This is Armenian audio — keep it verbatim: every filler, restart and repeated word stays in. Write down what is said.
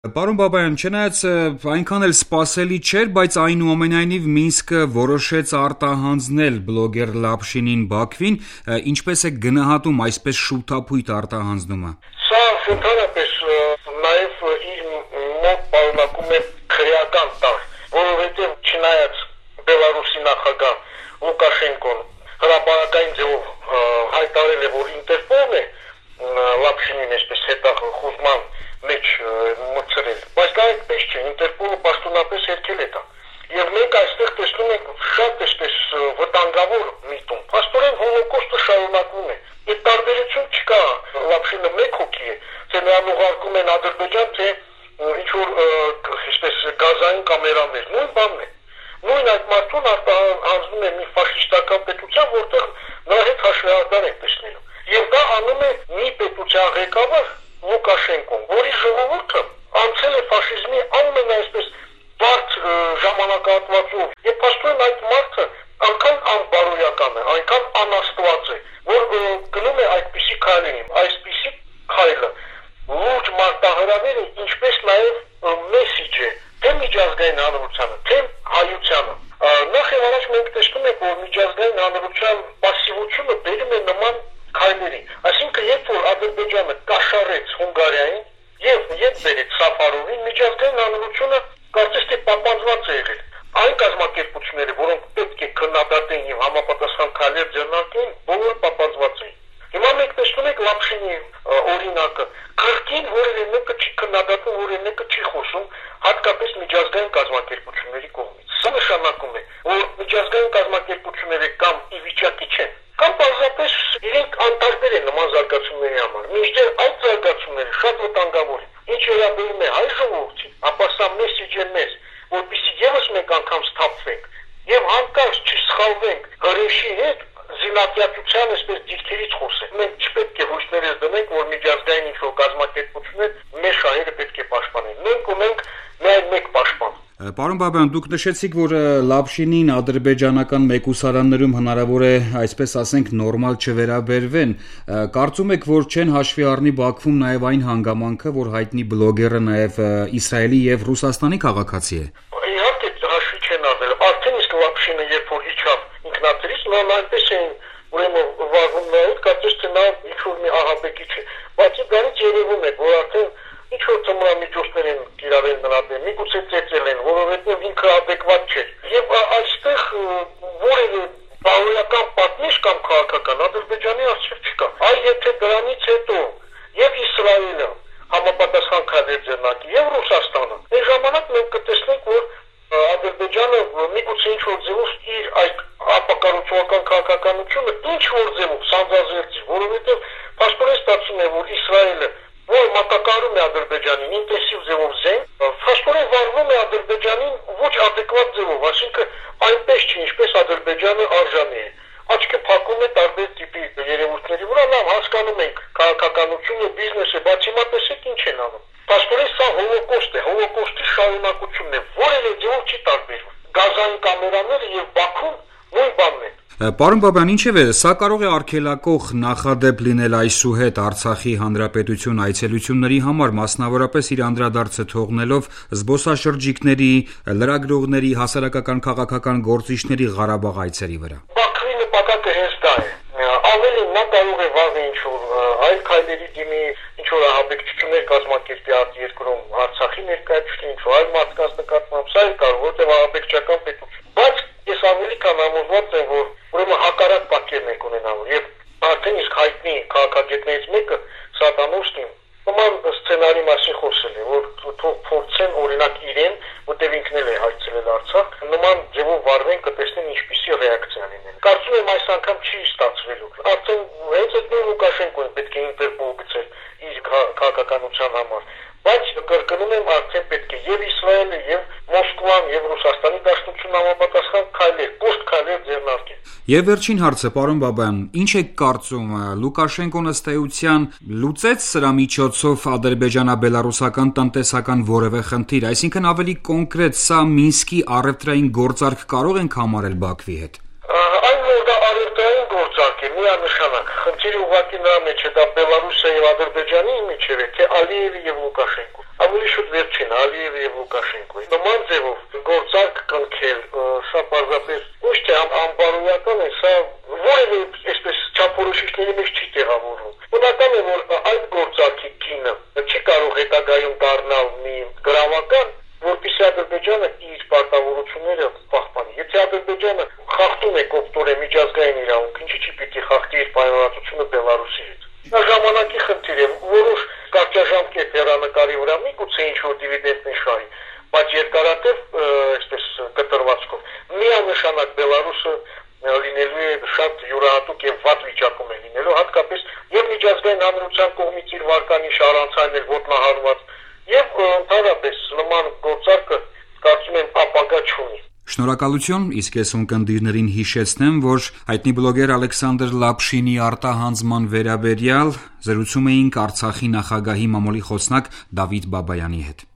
Պարոն Բաբայան, չնայած այնքան էլ սպասելի չէր, բայց այնուամենայնիվ Մինսկը որոշեց արտահանձնել բլոգեր Լապշինին Բաքվին, ինչպես է գնահատում այսպես շուտափույթ արտահանձնումը։ Սա ընդհանրապես նաև իր մոտ պարունակում է քրեական տար, որովհետև չնայած Բելարուսի նախագահ Լուկաշենկոն հրապարակային ձևով հայտարարել է, որ Ինտերպոլն է Լապշինին այսպես հետախուզման մեջ մտցրել, բայց դա այդպես չէ, Ինտերպոլը պաշտոնապես հերքել է դա։ Եվ մենք այստեղ տեսնում ենք շատ այսպես վտանգավոր միտում։ Փաստորեն հոլոկոստը շարունակվում է։ Այդ տարբերություն չկա, Լապշինը մեկ հոգի է, թե նրան ուղարկում են Ադրբեջան, թե ինչ-որ այսպես գազային կամերաներ, նույն բանն է։ Նույն այդ մարդուն արտահանձնում է մի ֆաշիստական պետության, որտեղ նրա հետ հաշվեհարդար են տեսնելու։ Եվ դա անում է մի պետության ղեկավար Լուկաշենկոն, որի ժողովուրդը անցել է ֆաշիզմի ամենաայսպես բարդ ժամանակահատվածով, եւ փաստորեն այդ մարդը այնքան անբարոյական է, այնքան անաստված է, որ գնում է այդպիսի քայլերի, այսպիսի քայլը լուրջ մարտահրավեր է, ինչպես նաեւ մեսիջ է թե միջազգային հանրությանը, թե հայությանը։ Նախ եւ առաջ մենք տեսնում ենք, որ միջազգային հանրության պասիվությունը բերում է նման քայլերի, այսինքն երբ որ Ադրբեջանը կաշառեց Հունգարիային եւ երբ բերեց Սաֆարովին, միջազգային հանրությունը կարծես թե պապանձված է եղել։ Այն կազմակերպությունները, որոնք պետք է քննադատեն եւ համապատասխան քայլեր ձեռնարկեն, բոլորը պապանձված էին։ Հիմա մենք տեսնում ենք Լապշինի օրինակը, քրտին որևէ մեկը չի քննադատում, որևէ մեկը չի խոսում, հատկապես միջազգային կազմակերպությունների կողմից։ Սա նշանակում է, որ միջազգային կազմակերպությունները կամ ի վիճակի չեն, կամ պարզապես իրենք անտարբեր են նման զարգացումների համար։ Մինչդեռ այդ զարգացումները շատ վտանգավոր են։ Ինչ վերաբերում է հայ ժողովրդին, ապա սա մեսիջ է մեզ, որպեսզի եւս մեկ անգամ սթափվենք եւ հանկարծ չսխալվենք հրեշի հետ զինատյացության այսպես դիրքերից խոսենք։ Մենք չպետք է հույսներս դնենք, որ միջազգային ինչ-որ կազմակերպություններ մեր շահերը պետք է պաշտպանեն։ Մենք ունենք միայն մեկ պաշտպան։ Պարոն Բաբայան, դուք նշեցիք, որ Լապշինին ադրբեջանական մեկուսարաններում հնարավոր է, այսպես ասենք, նորմալ չվերաբերվեն։ Կարծում եք, որ չեն հաշվի առնի Բաքվում նաև այն հանգամանքը, որ հայտնի բլոգերը նաև Իսրայելի եւ Ռուսաստանի քաղաքացի է։ Իհարկե հաշվի չեն առնել։ Արդեն իսկ Լապշինը երբ որ իջավ ինքնաթիռից, նա այնպես էին ուրեմն վարվում նայել, կարծես թե նա ինչ-որ մի ահաբեկիչ է։ Բացի դրանից երևում է, որ արդեն ինչ-որ ծմրամիջոցներ են կիրառել նրա դեմ, միգուցե ծեծել են, որովհետև ինքը ադեկվատ չէ։ Եվ այստեղ որևէ բարոյական պատնեշ կամ քաղաքական Ադրբեջանի առջև չկա։ Այ եթե դրանից հետո եւ Իսրայելը համապատասխան քայլեր ձեռնարկի եւ Ռուսաստանը, այն ժամանակ մենք կտեսնենք, որ Ադրբեջանը միգուցե ինչ-որ ձևով իր այդ ապակառուցողական քաղաքականությունը ինչ-որ ձևով սանձազերծի, որովհետև փաստորեն ստացվում է, որ Իսրայելը որ մատակարարում է Ադրբեջանին ինտենսիվ ձևով զենք, փաստորեն վարվում է Ադրբեջանին ոչ ադեկվատ ձևով, այսինքն այնպես չի, ինչպես Ադրբեջանը արժանի է։ Աչքը փակում է տարբեր տիպի երևույթների վրա, լավ հասկանում ենք քաղաքականությունը, բիզնեսը, բայց հիմա տեսեք ինչ են անում։ Փաստորեն սա հոլոկոստ է, հոլոկոստի շարունակությունն է, որևէ ձևով չի տարբերվում։ Գազային կամերաները եւ Բաքուն նույն բանն են։ Պարոն Բաբայան, ինչևէ, սա կարող է արգելակող նախադեպ լինել այսուհետ Արցախի հանրապետություն այցելությունների համար, մասնավորապես իր անդրադարձը թողնելով զբոսաշրջիկների, լրագրողների, հասարակական քաղաքական գործիչների Ղարաբաղ այցերի վրա։ Բաքվի նպատակը հենց դա է։ Ավելին նա կարող է վաղը ինչ-որ այլ քայլերի դիմի, ինչ-որ ահաբեկչություններ կազմակերպի արտերկրում, Արցախի ներկայացուցիչ, ինչ-որ այլ մարդկանց նկատմամբ, սա էլ կարող, որտեղ ահաբեկչական պետություն։ Բայց ես ավելի քան համոզված եմ, որ ուրեմն հակառակ պատկերն եք ունենալու եւ արդեն իսկ հայտնի քաղաքագետներից մեկը Սատանոստին նման սցենարի մասին խոսել է, որ թող փորձեն օրինակ իրեն, որտեղ ինքն էլ է հայցելել Արցախ, նման ձևով վարվեն, կտեսնեն ինչպիսի ռեակցիա լինեն։ Կարծում եմ այս անգամ չի ստացվելու։ Արդեն հենց այդ նույն Լուկաշենկոն պետք է Ինտերպոլ գցել իր քաղաքականության համար, բայց կրկնում եմ, արդեն պետք է եւ Իսրայելը եւ Մոսկվան եւ Ռուսաստանի Դաշնությունը համապատասխան քայլեր, կոշտ քայլեր ձեռնարկեն։ Եվ վերջին հարցը, պարոն Բաբայան, ինչ եք կարծում, Լուկաշենկոն ըստ էության լուծեց սրա միջոցով ադրբեջանա-բելարուսական տնտեսական որևէ խնդիր, այսինքն ավելի կոնկրետ սա Մինսկի առևտրային գործարք կարող ենք համարել Բաքվի հետ։ Այն որ դա առևտրային գործարք է, միանշանակ, խնդիրը ուղղակի նրա մեջ է, դա Բելարուսիա եւ Ադրբեջանի միջև է, թե Ալիևի եւ Լուկաշենկո։ ավելի շուտ վերջին Ալիևի եւ Լուկաշենկոյի նման ձևով գործարք կնքել, սա պարզապես ոչ թե անբարոյական է, սա որևէ այսպես չափորոշիչների մեջ չի տեղավորվում։ Բնական է, որ այդ գործարքի գինը չի կարող հետագայում դառնալ մի գրավական, որպեսզի Ադրբեջանը իր պարտավորությունները պահպանի։ Եթե Ադրբեջանը խախտում է կոպտորե միջազգային իրավունք, ինչի՞ չի պիտի խախտի իր պայմանավորվածությունը Բելարուսի հետ։ Դա ժամանակի խնդիր է, որոշ կարճաժամկետ հեռանկարի վրա միգուցե ինչ-որ դիվիդենդ նշարի, բայց երկարատև այսպես կտրվածքով միանշանակ Բելարուսը լինելու է շատ յուրահատուկ եւ վատ վիճակում է լինելու, հատկապես եւ միջազգային հանրության կողմից իր վարկանիշը առանցայնել ոտնահարված եւ ընդհանրապես նման գործարքը կարծում եմ ապագա չունի։ Շնորհակալություն, իսկ ես ունկնդիրներին հիշեցնեմ, որ հայտնի բլոգեր Ալեքսանդր Լապշինի արտահանձման վերաբերյալ զրուցում էինք Արցախի նախագահի մամուլի խոսնակ Դավիթ Բաբայանի հետ։